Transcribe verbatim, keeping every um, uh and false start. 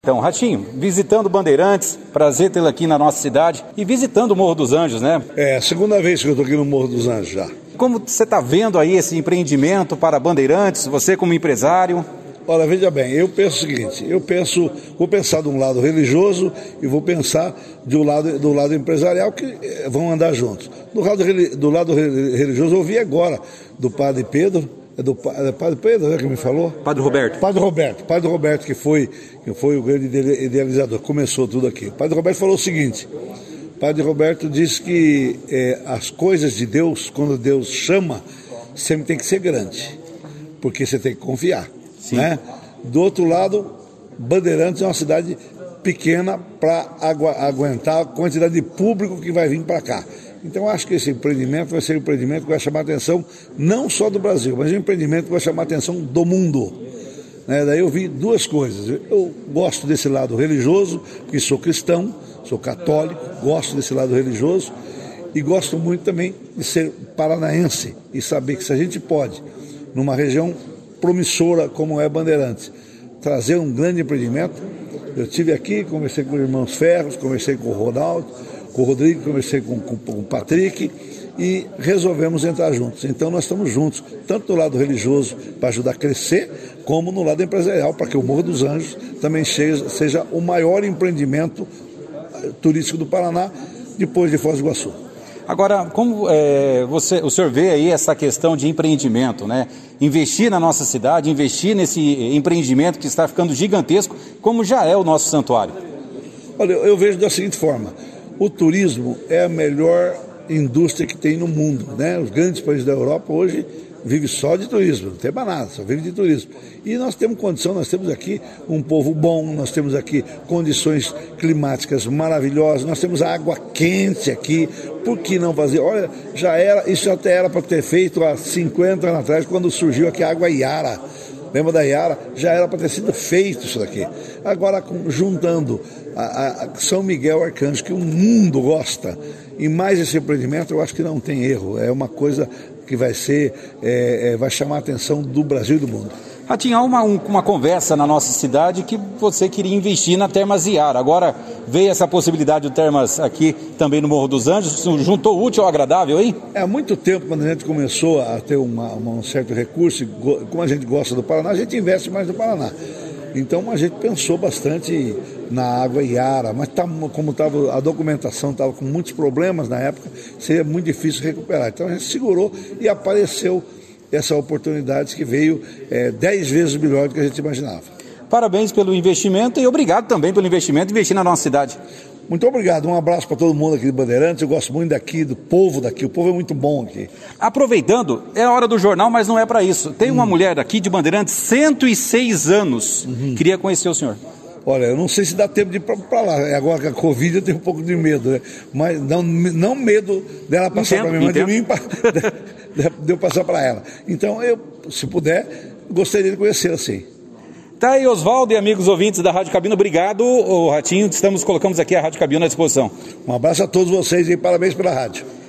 Então, Ratinho, visitando Bandeirantes, prazer tê-lo aqui na nossa cidade e visitando o Morro dos Anjos, né? É a segunda vez que eu estou aqui no Morro dos Anjos já. Como você está vendo aí esse empreendimento para Bandeirantes, você como empresário? Olha, veja bem, eu penso o seguinte, eu penso, vou pensar de um lado religioso e vou pensar do lado, do lado empresarial, que vão andar juntos. Do lado, do lado religioso, eu ouvi agora do padre Pedro, é do é padre Pedro, né, que me falou? Padre Roberto. Padre Roberto, padre Roberto, que foi, que foi o grande idealizador, começou tudo aqui. O padre Roberto falou o seguinte, o padre Roberto disse que é, as coisas de Deus, quando Deus chama, sempre tem que ser grande, porque você tem que confiar. Sim. Né? Do outro lado, Bandeirantes é uma cidade pequena para agu aguentar a quantidade de público que vai vir para cá. Então, acho que esse empreendimento vai ser um empreendimento que vai chamar a atenção não só do Brasil, mas um empreendimento que vai chamar a atenção do mundo. Né? Daí eu vi duas coisas. Eu gosto desse lado religioso, porque sou cristão, sou católico, gosto desse lado religioso e gosto muito também de ser paranaense e saber que se a gente pode, numa região promissora como é Bandeirantes, trazer um grande empreendimento. Eu estive aqui, conversei com os irmãos Ferros, conversei com o Ronaldo, com o Rodrigo, conversei com, com, com o Patrick e resolvemos entrar juntos. Então nós estamos juntos, tanto do lado religioso para ajudar a crescer, como no lado empresarial, para que o Morro dos Anjos também seja, seja o maior empreendimento turístico do Paraná, depois de Foz do Iguaçu. Agora, como é, você, o senhor vê aí essa questão de empreendimento, né? Investir na nossa cidade, investir nesse empreendimento que está ficando gigantesco, como já é o nosso santuário? Olha, eu vejo da seguinte forma, o turismo é a melhor indústria que tem no mundo, né? Os grandes países da Europa hoje vivem só de turismo, não tem mais nada, só vive de turismo. E nós temos condição, nós temos aqui um povo bom, nós temos aqui condições climáticas maravilhosas, nós temos a água quente aqui, por que não fazer? Olha, já era, isso até era para ter feito há cinquenta anos atrás, quando surgiu aqui a água Iara. Lembra da Iara? Já era para ter sido feito isso daqui. Agora, juntando a, a São Miguel Arcanjo, que o mundo gosta, e mais esse empreendimento, eu acho que não tem erro. É uma coisa que vai ser, é, é, vai chamar a atenção do Brasil e do mundo. Ratinho, há uma, uma conversa na nossa cidade que você queria investir na Termas Iara. Agora veio essa possibilidade do Termas aqui também no Morro dos Anjos. Juntou o útil ao agradável, hein? É, há muito tempo, quando a gente começou a ter uma, uma, um certo recurso, como a gente gosta do Paraná, a gente investe mais no Paraná. Então a gente pensou bastante na água Iara, mas tá, como tava, a documentação estava com muitos problemas na época, seria muito difícil recuperar. Então a gente segurou e apareceu essa oportunidade que veio é, dez vezes melhor do que a gente imaginava. Parabéns pelo investimento e obrigado também pelo investimento investir na nossa cidade. Muito obrigado, um abraço para todo mundo aqui de Bandeirantes, eu gosto muito daqui, do povo daqui, o povo é muito bom aqui. Aproveitando, é a hora do jornal, mas não é para isso. Tem uma hum. mulher aqui de Bandeirantes, cento e seis anos, uhum. Queria conhecer o senhor. Olha, eu não sei se dá tempo de ir para lá, agora com a Covid eu tenho um pouco de medo, né? Mas não, não medo dela passar para mim, mas de mim de eu passar para ela. Então, eu, se puder, gostaria de conhecê-la, sim. Tá aí, Oswaldo e amigos ouvintes da Rádio Cabina, obrigado, o Ratinho, estamos, colocamos aqui a Rádio Cabina à disposição. Um abraço a todos vocês e parabéns pela rádio.